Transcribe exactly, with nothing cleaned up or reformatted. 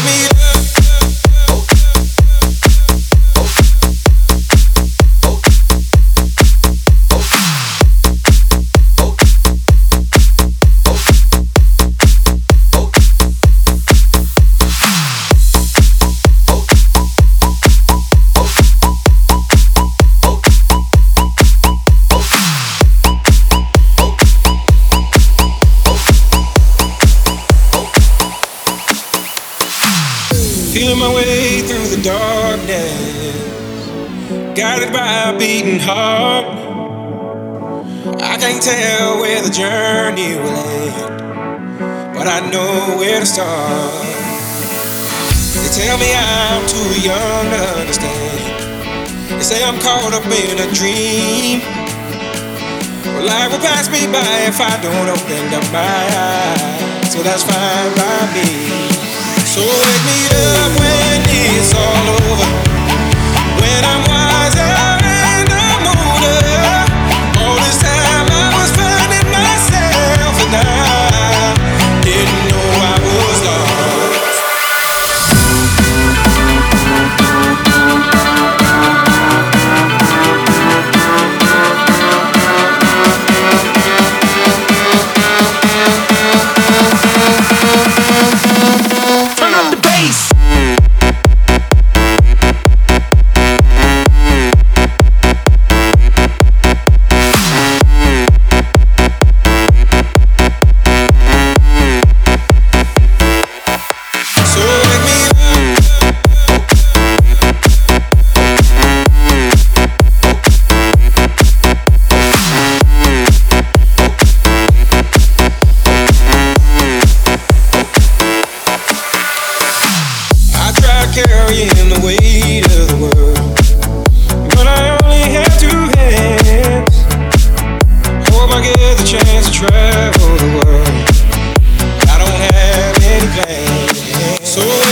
Feeling my way through the darkness, guided by a beating heart. I can't tell where the journey will end, but I know where to start. They tell me I'm too young to understand. They say I'm caught up in a dream. Well, life will pass me by if I don't open up my eyes, so that's fine by me. So wake me up when it's all over, when I'm wiser and I'm older. All this time I was finding myself and I didn't know I was lost. Turn up the bass. Carrying the weight of the world, but I only have two hands. Hope I get the chance to travel the world. I don't have any plans, so